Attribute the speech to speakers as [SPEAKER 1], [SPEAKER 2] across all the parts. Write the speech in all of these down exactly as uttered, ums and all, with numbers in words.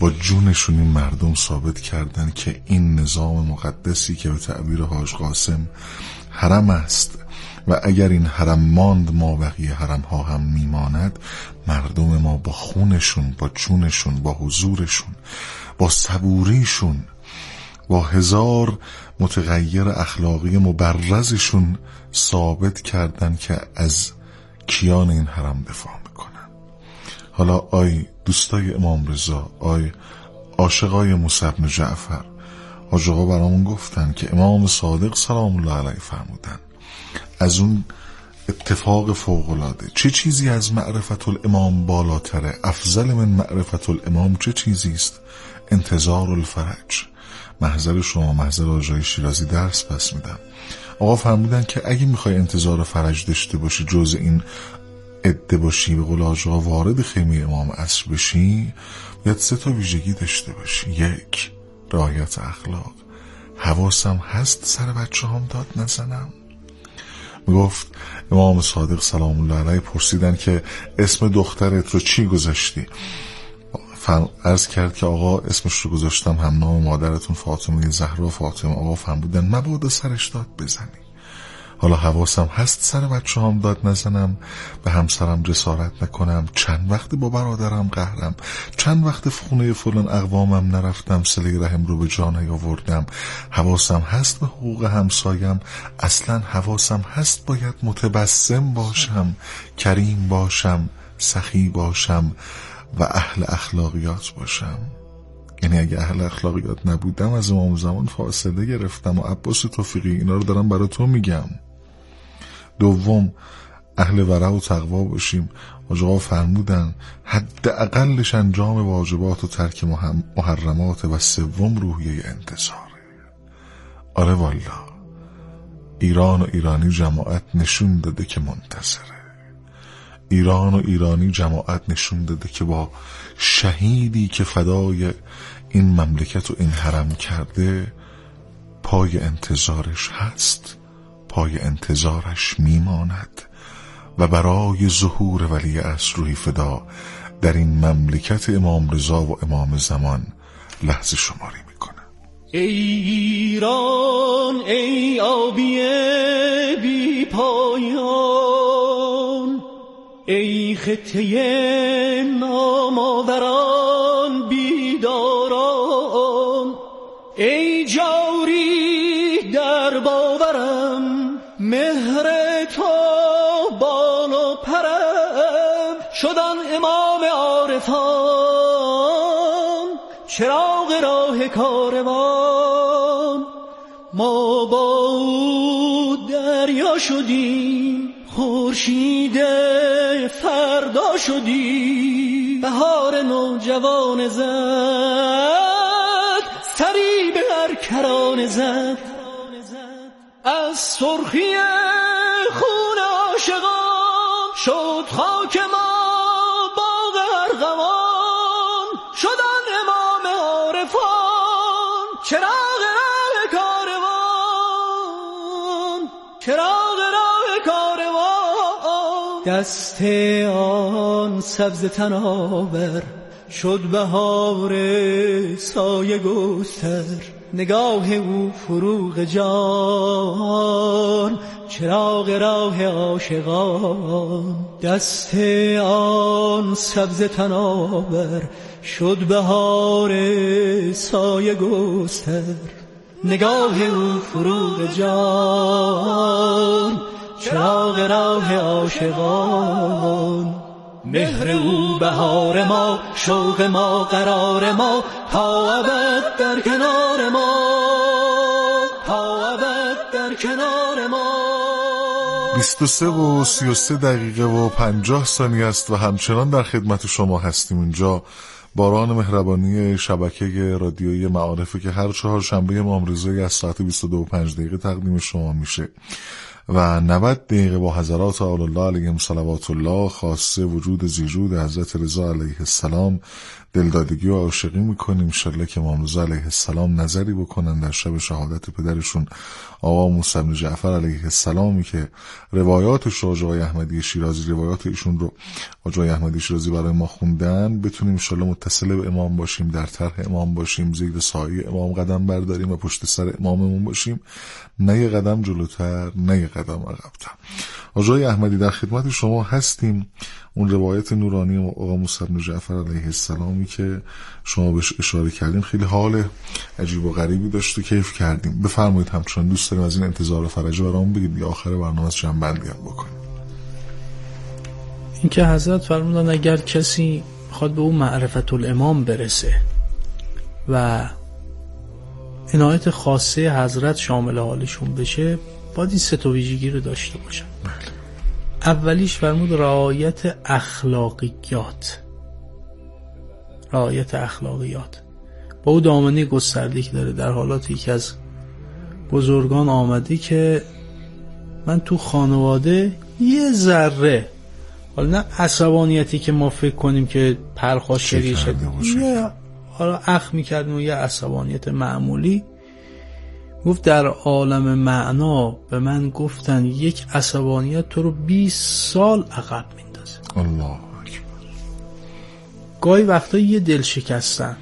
[SPEAKER 1] با جونشون این مردم ثابت کردن که این نظام مقدسی که به تعبیر حاج قاسم حرم است و اگر این حرم ماند ما بقیه حرم ها هم میماند، مردم ما با خونشون، با جونشون، با حضورشون، با صبوریشون، با هزار متغیر اخلاقی مبرزشون ثابت کردن که از کیان این حرم دفاع میکنن. حالا آی دوستای امام رضا، آی عاشقای موسی بن جعفر، حاج آقا برامون گفتن که امام صادق سلام الله علیه فرمودن از اون اتفاق فوق‌العاده چه چیزی از معرفت الامام بالاتره؟ افضل من معرفت الامام چه چیزی است؟ انتظار الفرج. محضر شما، محضر آجای شیرازی درس پس میدم. آقا فرمودن که اگه میخوای انتظار فرج داشته باشی، جز این عده باشی، به قول آقا وارد خیمه امام عصر بشی، باید سه تا ویژگی داشته باشی. یک، رعایت اخلاق. حواسم هست سر بچه هم داد نزنم. میگفت امام صادق سلام الله علیه پرسیدن که اسم دخترت رو چی گذاشتی؟ عرض کرد که آقا اسمش رو گذاشتم هم نام مادرتون فاطمه زهرا فاطمه. آقا فرمودن مبادا سرش داد بزنی. حالا حواسم هست سر بچه هم داد نزنم، به همسرم جسارت نکنم، چند وقت با برادرم قهرم، چند وقت في خونه فلان اقوامم نرفتم، صله رحم رو به جا نیاوردم، حواسم هست به حقوق همسایم، اصلا حواسم هست باید متبسم باشم، کریم باشم، سخی باشم و اهل اخلاقیات باشم. یعنی اگه اهل اخلاقیات نبودم از امام زمان فاصله گرفتم و عباس توفیقی اینا رو دارم برای تو میگم. دوم، اهل ورع و تقوا باشیم. آقا فرمودن حد اقلش انجام واجبات و ترک محرمات و سوم روحیه انتظاره. آره والا ایران و ایرانی جماعت نشون داده که منتصره. ایران و ایرانی جماعت نشون داده که با شهیدی که فدای این مملکت و این حرم کرده پای انتظارش هست، پای انتظارش میماند و برای ظهور ولی عصر روحی فدا در این مملکت امام رضا و امام زمان لحظه شماری میکنه.
[SPEAKER 2] ای ایران ای آبی بی پایان، ای خطه نامآوران بیداران، ای جاری در باورم مهر تو بال و پرم، شدن امام عارفان چراغ راه کاروان، ما با او دریا شدیم خورشید فردا شدی، بهار نوجوان زد سری به هر کرانه زد، از سرخی خون عاشقان شد خاک ما باغ ارغوان، شدن امام عارفان چراغ راه کاروان، چراغ راه کاروان. دست آن سبز تناور شد بهار سایه گستر، نگاه او فروغ جان چراغ راه عاشقان. دست آن سبز تناور شد بهار سایه گستر، نگاه او فروغ جان چراغ راه عاشقان. مهر او بهار ما، شوق ما قرار ما، تا ابد در کنار ما، تا ابد در کنار ما.
[SPEAKER 1] بیست و سه و سی و سه دقیقه و پنجاه ثانیه است و همچنان در خدمت شما هستیم. اینجا باران مهربانی شبکه رادیویی معارفه که هر چهار شنبه امام رضایی از ساعت بیست و دو و پنج دقیقه تقدیم شما میشه و نود دقیقه با حضرات آل الله علیهم صلوات الله، خاصه وجود زیجود حضرت رضا علیه السلام، دلدادگی و عاشقی میکنیم. انشالله که امام رضا علیه السلام نظری بکنن در شب شهادت پدرشون آقا موسی بن جعفر علیه السلامی که روایاتش رو آقای احمدی شیرازی روایات ایشون رو آقای احمدی شیرازی برای ما خوندن، بتونیم انشالله متصل به امام باشیم، در طرح امام باشیم، زیر سایه امام قدم برداریم و پشت سر اماممون باشیم، نه یه قدم جلوتر نه یه قدم عقب‌تر. آقای احمدی در خدمت شما هستیم. اون روایت نورانی آقا موسی بن جعفر علیه السلامی که شما بهش اشاره کردیم خیلی حال عجیب و غریبی داشت و کیف کردیم. بفرمایید، همچنان دوست داریم از این انتظار و فرجه برامون بگید یا آخر برنامه از جنبندی هم بکنیم.
[SPEAKER 3] این که حضرت فرمودن اگر کسی خواهد به اون معرفت الامام برسه و عنایت خاصه حضرت شامل حالشون بشه، باید این سه تا ویژگی رو داشته باشن. اولیش فرمود رعایت اخلاقیات. رعایت اخلاقیات با او دامنه گسترده که داره. در حالاتی که از بزرگان آمده که من تو خانواده یه ذره، حالا نه عصبانیتی که ما فکر کنیم که پرخاشگری شد، یا حالا اخ میکردیم و یه عصبانیت معمولی، گفت در عالم معنا به من گفتن یک عصبانیت تو رو بیست سال عقب میندازه.
[SPEAKER 1] الله اکبر.
[SPEAKER 3] گاهی وقتا یه دل شکستن،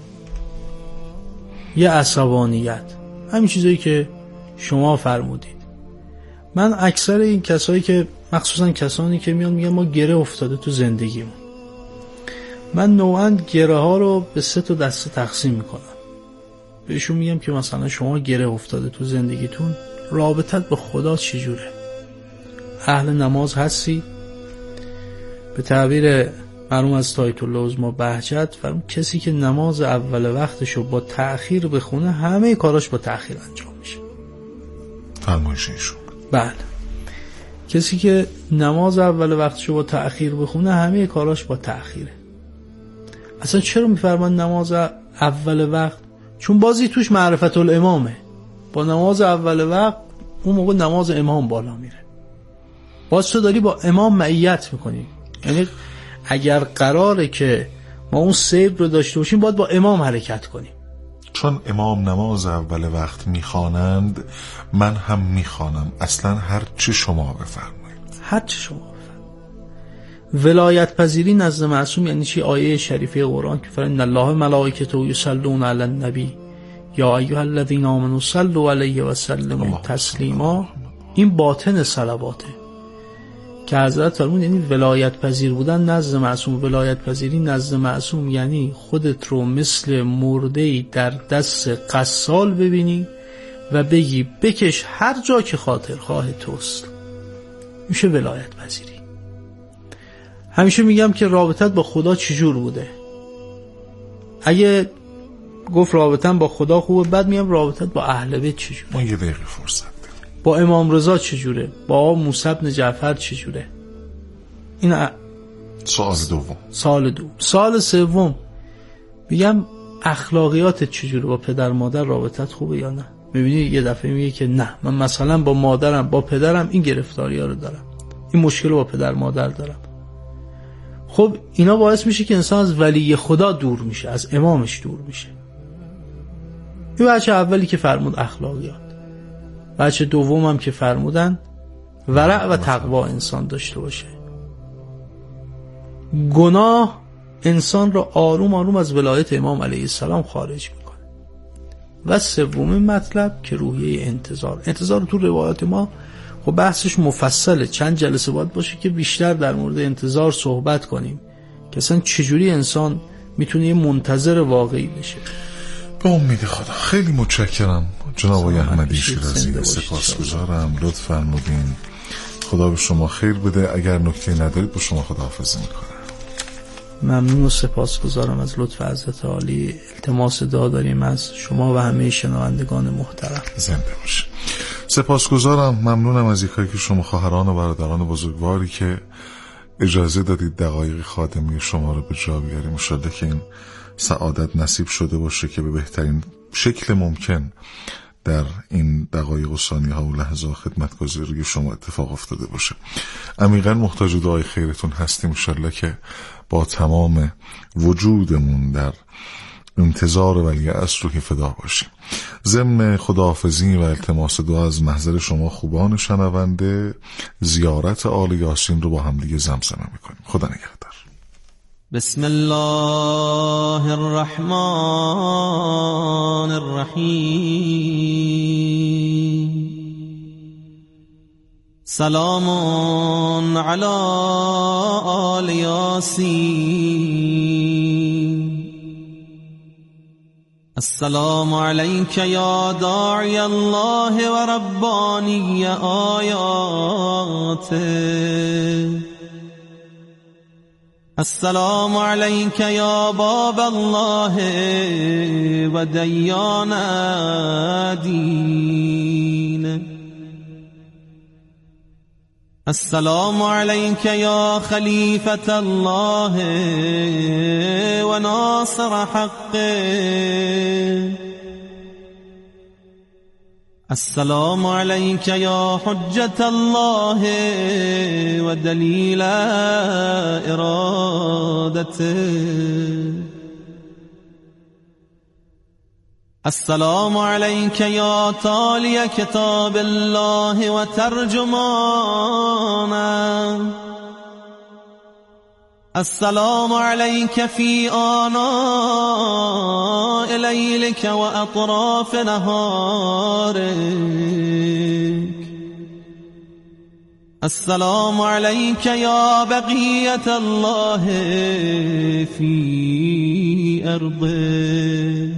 [SPEAKER 3] یه عصبانیت، همین چیزایی که شما فرمودید. من اکثر این کسایی که مخصوصا کسانی که میان میگن ما گره افتاده تو زندگیمون، من نوعا گره ها رو به سه تا دسته تقسیم میکنم. بهشون میگم که مثلا شما گره افتاده تو زندگیتون، رابطت با خدا چجوره؟ اهل نماز هستی؟ به تعبیر مرحوم از طایت الله عظمی بهجت فرمود کسی که نماز اول وقتشو با تأخیر بخونه همه کاراش با تأخیر انجام میشه.
[SPEAKER 1] فرمایششون.
[SPEAKER 3] بله. کسی که نماز اول وقتشو با تأخیر بخونه همه کاراش با تأخیره. اصلا چرا میفرمان نماز اول وقت؟ چون بازی توش معرفت الامامه. با نماز اول وقت اون موقع نماز امام بالا میره، باز تو داری با امام معیت میکنی. یعنی اگر قراره که ما اون سیر رو داشته باشیم باید با امام حرکت کنیم.
[SPEAKER 1] چون امام نماز اول وقت میخوانند، من هم میخوانم. اصلا هر چه شما بفرمایید،
[SPEAKER 3] هر چه شما بفرمایید. ولایت پذیری نزد معصوم یعنی چی؟ آیه شریفه قرآن که فرمود ان الله ملائکته یصلون علی النبی یا ایها الذین آمنوا صلوا علیه و سلموا تسلیما. این باطن صلواته که حضرت فرمود یعنی ولایت پذیر بودن نزد معصوم. ولایت پذیری نزد معصوم یعنی خودت رو مثل مرده‌ای در دست قصال ببینی و بگی بکش هر جا که خاطر خواه توست. میشه ولایت پذیری. همیشه میگم که رابطت با خدا چجور بوده. اگه گفت رابطن با خدا خوبه، بعد میگم رابطت با اهل بیت چجوره.
[SPEAKER 1] ما یه دقیقه فرصت داریم.
[SPEAKER 3] با امام رضا چجوره؟ با آقا موسی بن جعفر چجوره؟ این ا...
[SPEAKER 1] سوال دوم.
[SPEAKER 3] سال دوم. سال سوم میگم اخلاقیاتت چجوره؟ با پدر مادر رابطت خوبه یا نه؟ میبینی یه دفعه میگه که نه من مثلا با مادرم با پدرم این گرفتاری‌ها رو دارم، این مشکل رو با پدر مادر دارم. خب اینا باعث میشه که انسان از ولی خدا دور میشه، از امامش دور میشه. این بچه اولی که فرمود اخلاقیات. بچه دوم هم که فرمودن ورع و تقوا انسان داشته باشه. گناه انسان را آروم آروم از ولایت امام علیه السلام خارج میکنه. و سومین مطلب که روحیه انتظار. انتظار تو روایات ما خب بحثش مفصله، چند جلسه باید باشه که بیشتر در مورد انتظار صحبت کنیم که اصلا چجوری انسان میتونه یه منتظر واقعی بشه.
[SPEAKER 1] به امید خدا. خیلی متشکرم جناب آقای احمدی شیرازی، سپاسگزارم، لطف فرمودین. خدا به شما خیر بده. اگر نکته ندارید با شما خداحافظی میکنم.
[SPEAKER 3] ممنون و سپاسگزارم از لطف حضرت عالی. التماس دعا داریم از شما و همه شنوندگان محترم.
[SPEAKER 1] زنده باشید. سپاسگزارم، ممنونم از اینکه که شما خواهران و برادران بزرگواری که اجازه دادید دقایق خادمی شما رو به جا بیاریم. انشالله که این سعادت نصیب شده باشه که به بهترین شکل ممکن در این دقایق و ثانیه ها و لحظه خدمتگزاری شما اتفاق افتاده باشه. عمیقا محتاج دعای خیرتون هستیم. انشالله که با تمام وجودمون در انتظار ولی عصر روحی فدا باشیم. ضمن خداحافظی و التماس دعا از محضر شما خوبان شنونده، زیارت آل یاسین رو با هم دیگه زمزمه میکنیم. خدا نگهدار.
[SPEAKER 2] بسم الله الرحمن الرحیم. سلام علی آل یاسین. السلام عليك يا داعي الله ورباني آياته. السلام عليك يا باب الله وديان دين. السلام عليك يا خليفة الله وناصر حقه. السلام عليك يا حجة الله ودليل إرادته. السلام عليك يا تالي كتاب الله وترجمانه. السلام عليك في آناء ليلك وأطراف نهارك. السلام عليك يا بقية الله في أرضه.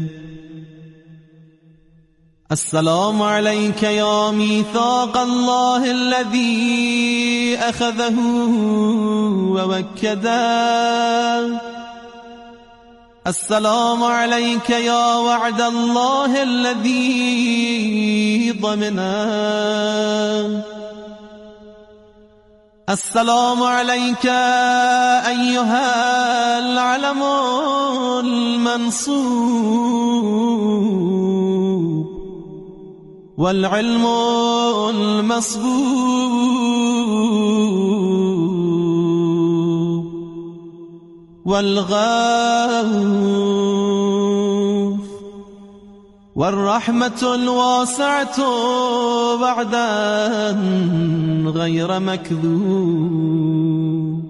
[SPEAKER 2] السلام عليك يا ميثاق الله الذي أخذه ووكده. السلام عليك يا وعد الله الذي ضمنه. السلام عليك أيها العلم المنصوب والعلم المصبوب والغوث والرحمة الواسعة بعدا غير مكذوب.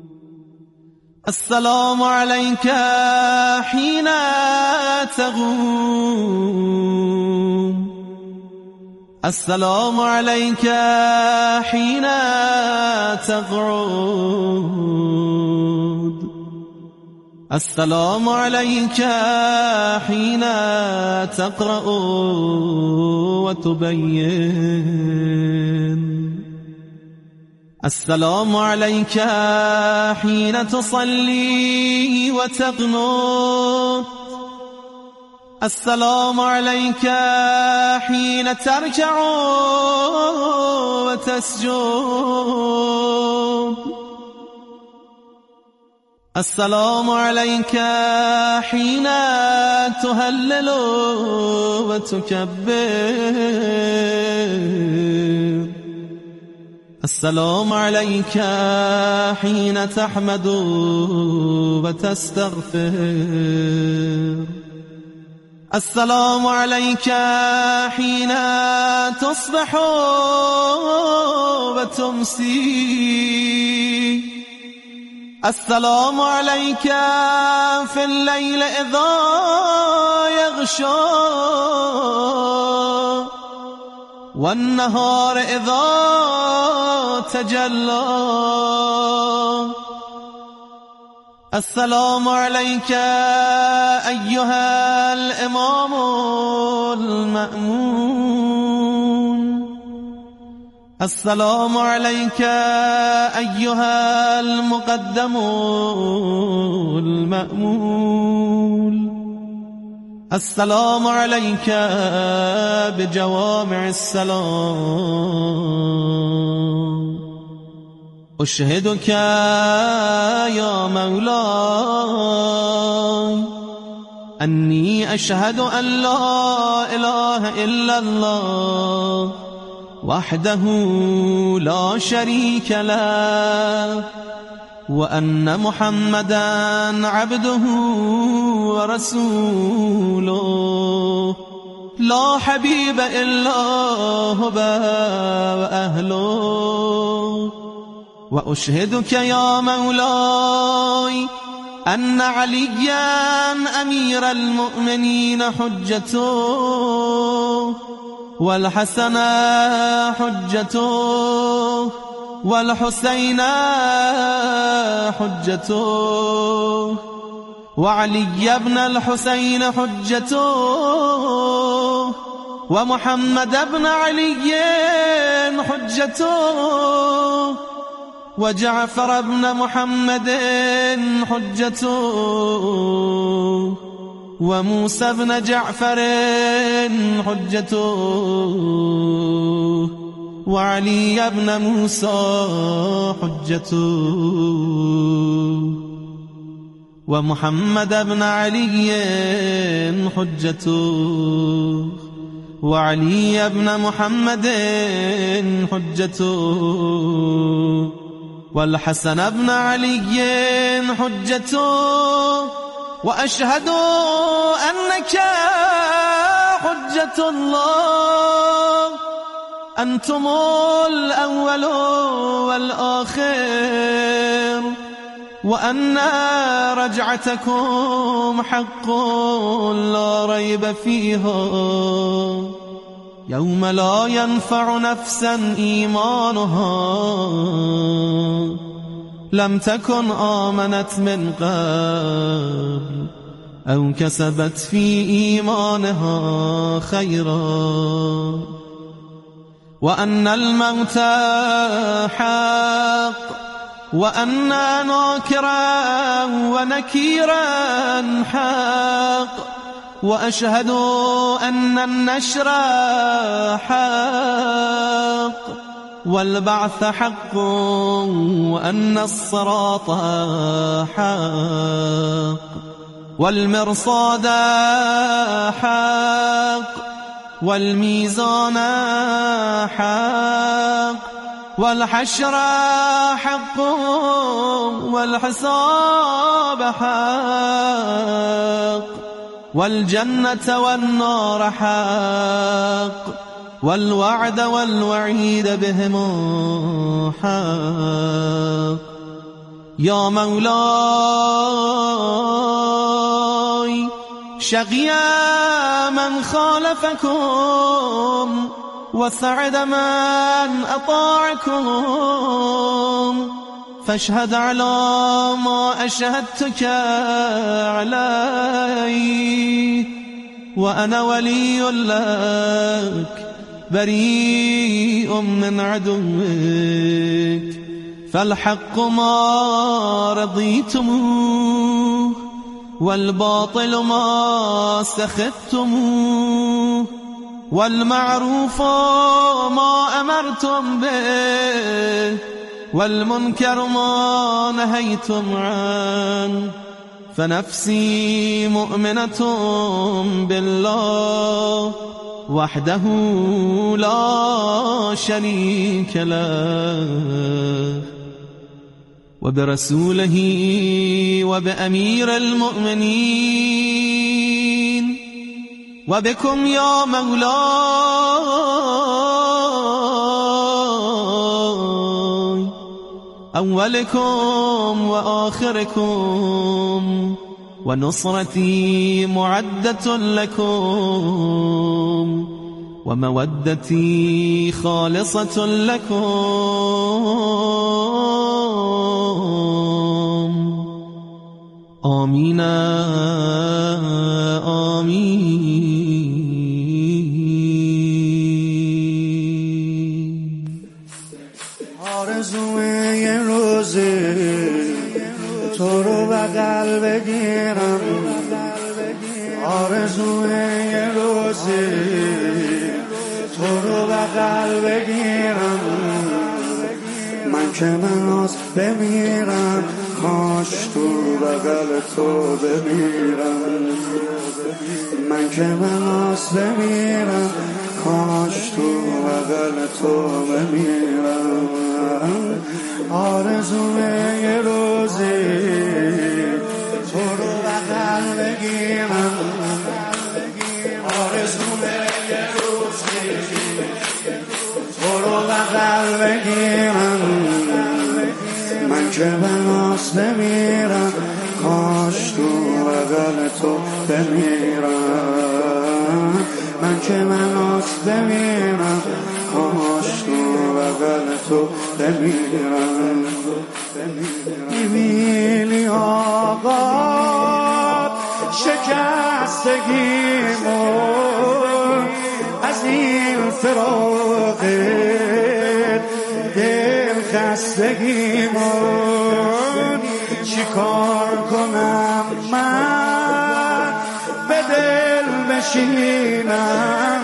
[SPEAKER 2] السلام عليك حين تقوم. السلام عليك حين تقعد. السلام عليك حين تقرأ وتبين. السلام عليك حين تصلي وتقنط. السلام عليك حين تركع وتسجد. السلام عليك حين تهلل وتكبر. السلام عليك حين تحمد وتستغفر. السلام عليك حين تصبح وتمسي. السلام عليك في الليل إذا يغشى والنهار إذا تجلى. السلام عليك أيها الإمام المأمون. السلام عليك أيها المقدم المأمول. السلام عليك بجوامع السلام. أشهدك يا مولاي أني أشهد أن لا إله إلا الله وحده لا شريك له وأن محمدا عبده ورسوله لا حبيب إلا هو وأهله وأشهدك يا مولاي أن عليا أمير المؤمنين حجته والحسن حجته والحسين حجته وعلي بن الحسين حجته ومحمد بن علي حجته وجعفر بن محمد حجته وموسى بن جعفر حجته وعلي بن موسى حجته ومحمد بن علي حجته وعلي بن محمد حجته والحسن بن علي حجته وأشهد أنك حجة الله أنتم الأول والآخر وأن رجعتكم حق لا ريب فيها يوم لا ينفع نفسا إيمانها لم تكن آمنت من قبل أو كسبت في إيمانها خيرا وأن الموت حق وأن ناكرا ونكيرا حق وأشهد أن النشر حق والبعث حق وأن الصراط حق والمرصاد حق والميزان حق والحشر حق والحساب حق والجنة والنار حق والوعد والوعيد بهم حق يا مولاي شقي من خالفكم وسعد من أطاعكم فاشهد على ما أشهدتك عليه وأنا ولي لك بريء من عدوك فالحق ما رضيتموه والباطل ما سخطتموه والمعروف ما أمرتم به والمنكر ما نهيتم عنه فنفسي مؤمنة بالله وحده لا شريك له وبرسوله وبأمير المؤمنين وبكم يا مولاي أولكم وآخركم ونصرتي معدة لكم ومودتي خالصة لكم آمين آمين.
[SPEAKER 4] آرزوی یه روزی تو رو بغل بگیرم، آرزوی یه روزی تو رو بغل بگیرم، من که ناز بمیرم کاش تو بغل تو بمیرم. که من آس بمیرم کاش تو بغل تو بمیرم آرزومه یه روزی تو رو بغل بگیرم آرزومه یه روزی تو رو بغل بگیرم من که من آس بمیرم کاش تو بغل تو بمیرم من که من آس بمیرم کاش تو بغل تو بمیرم میبینی آقا شکستگیمو از این فراقت دل خستگیمو چی کار کنم من به دل بشینم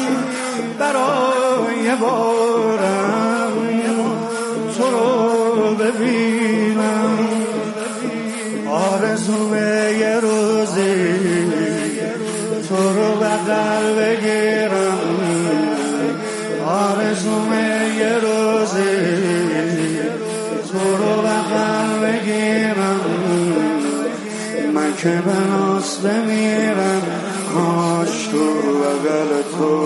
[SPEAKER 4] برای بارم تو رو ببینم آرزومه یه روزی تو رو بغل بگیرم آرزومه یه روزی تو رو بغل بگیرم من که بناس بمیرم کاش تو بغل تو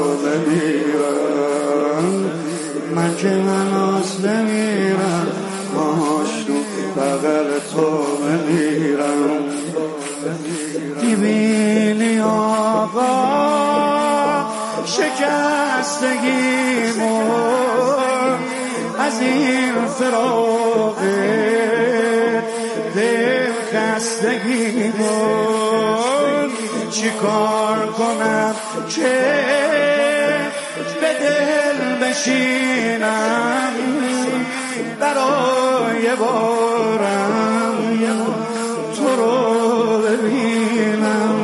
[SPEAKER 4] بمیرم من که بناس بمیرم کاش تو بغل تو بمیرم میبینی آقا شکستگیمو از این فراق دل خستگیمو چی کار کنم که به دل بشینم برای بارم تو رو ببینم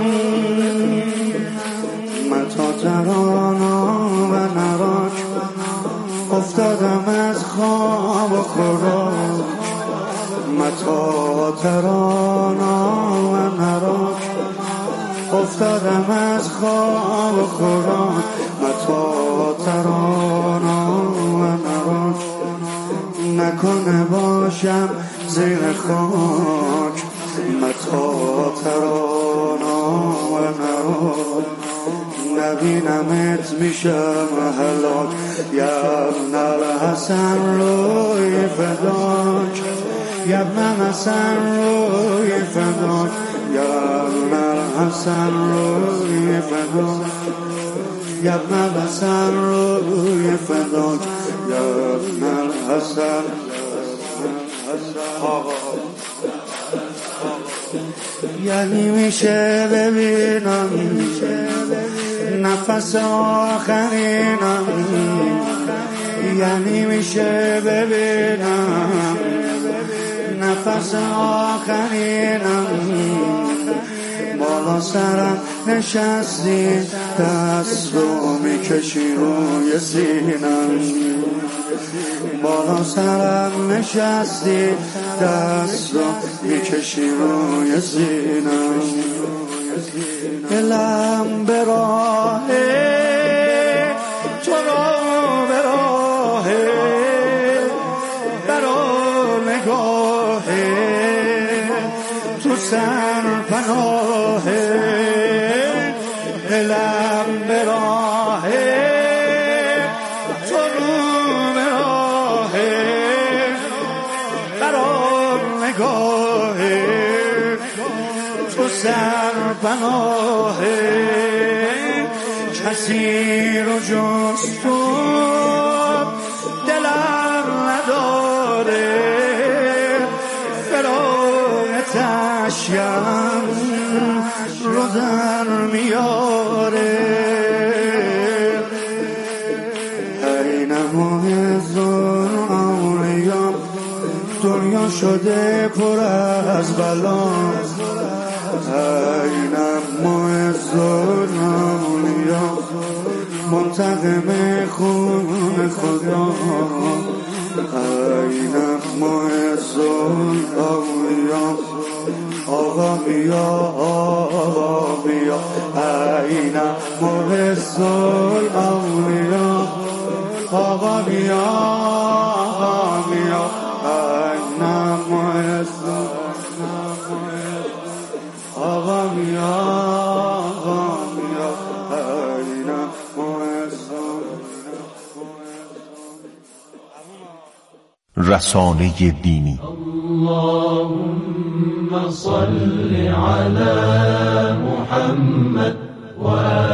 [SPEAKER 4] من تا ترانا و نراک افتادم از خواب و خوراک من تا ترانا و نراک افتادم از خواب و خوراک من تا ترانا و نراک نکنه باشم زیر خاک من تا ترانا و نراک نبینمت میشم هلاک یبن الحسن روی فداک یبن الحسن روی فداک یبن الحسن روی فداک یبن الحسن روی فداک یبن الحسن یعنی میشه ببینم نفس آخرینم یعنی میشه ببینم نفس آخرینم بالا سرم نشستی دست رو میکشی روی سینم بالا سرم نشستی دست رو میکشی روی سینم دلم به راه تو رو به راه برا نگاه تو سر پناه دلم به راه تو رو به راه برا نگاه تو سر پناه کسی رو جز تو دلم نداره فراغتشیم رو در میاره این معزون اولیا دنیا شده پر از بلا اینم معزون اولیا منتقم خون خدا اینم معزون اولیا آقا بیا آقا بیا أين محس الأولياء آقا بیا بیا أين محس آقا بیا بیا أين محس.
[SPEAKER 5] رسانه دینی.
[SPEAKER 2] اللهم صل على محمد و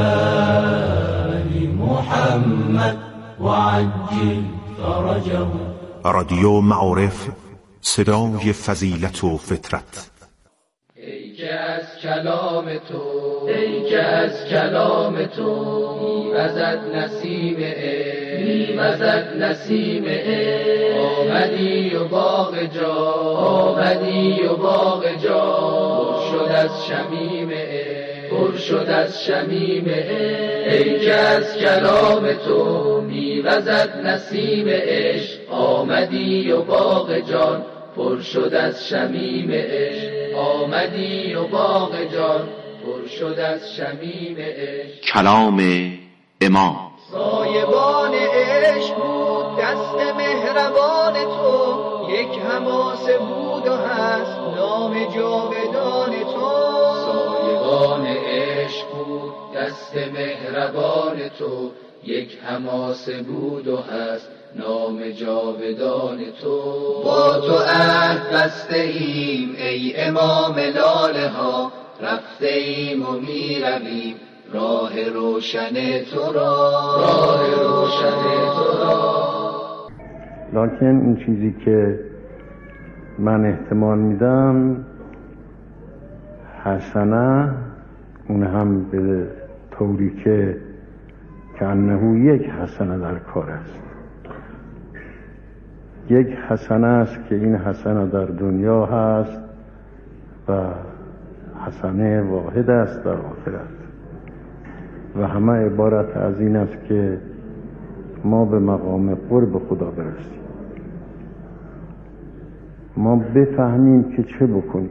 [SPEAKER 2] آل محمد وعجل فرجه.
[SPEAKER 5] رادیو معارف، صدای فضیلت و فطرت.
[SPEAKER 2] ای که از کلام تو ای که از کلام تو میوزد نسیم عشق میوزد نسیم عشق آمدی و باغ جا آمدی و باغ جا پر شد از شمیم عشق پر شد از شمیم عشق ای که از کلام تو میوزد نسیم عشق آمدی و باغ جان پر شد از شمیم عشق آمدی و باغ جان پر شد از شمیم عشق.
[SPEAKER 5] کلام امام.
[SPEAKER 2] سایبان عشق بود دست مهربان تو یک حماسه بود و هست نام جاودان تو. سایبان عشق بود دست مهربان تو یک حماسه بود و هست نام جاودان تو. با تو عهد بسته ایم ای امام لاله ها رفته ایم و می رویم راه روشن تو را راه روشن تو را.
[SPEAKER 6] لکن این چیزی که من احتمال میدم حسنه، اون هم به طوری که کانه یک حسنه در کار است، یک حسنه است که این حسنه در دنیا هست و حسنه واحد است در آخرت و همه عبارت از این است که ما به مقام قرب خدا برسیم، ما بفهمیم که چه بکنیم.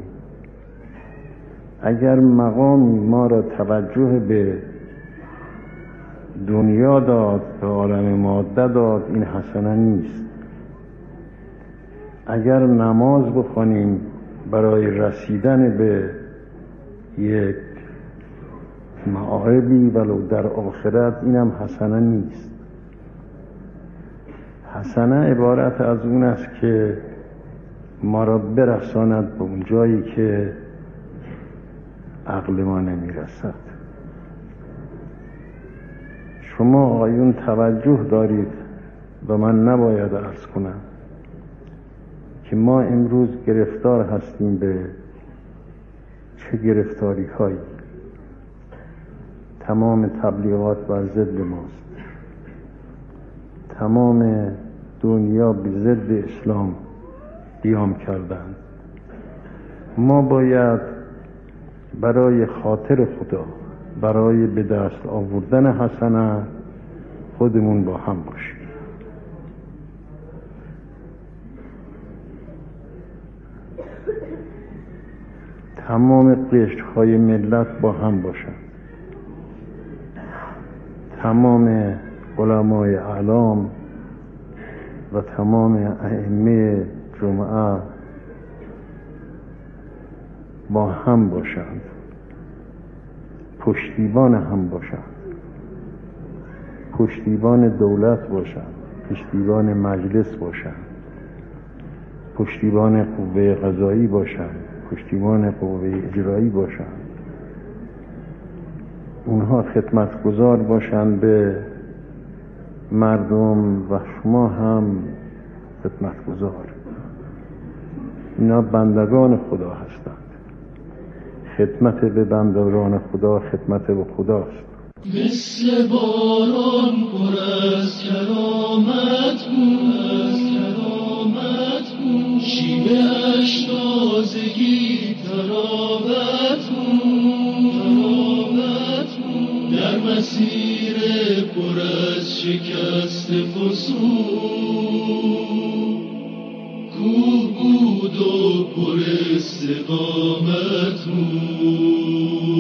[SPEAKER 6] اگر مقامی ما را توجه به دنیا داد، به عالم ماده داد، این حسنه نیست. اگر نماز بخوانیم برای رسیدن به یک معاربی ولو در آخرت، اینم حسنه نیست. حسنه عبارت از اون است که ما را برساند به اون جایی که عقل ما نمیرسد. شما آقایون توجه دارید و من نباید عرض کنم که ما امروز گرفتار هستیم به چه گرفتاری هایی. تمام تبلیغات بر ضد ماست، تمام دنیا به ضد اسلام قیام کردند. ما باید برای خاطر خدا، برای به دست آوردن حسنه خودمون با هم باشیم. تمام قشرهای ملت با هم باشند، تمام علمای اعلام و تمام ائمه جمعه با هم باشند، پشتیبان هم باشند، پشتیبان دولت باشند، پشتیبان مجلس باشند، پشتیبان قوه قضایی باشند، پشتیبان قوه اجرایی باشند. اونها خدمتگزار باشند به مردم و شما هم خدمتگزار. اینا بندگان خدا هستند. خدمت به بندگان خدا خدمت به خداست.
[SPEAKER 2] مثل باران پر از کرامت بود، از کرامت بود، شیوه اش تازگی تراوت بود، تراوت بود، در مسیر پر از شکست فسون کوه بود و پر استقامت بود.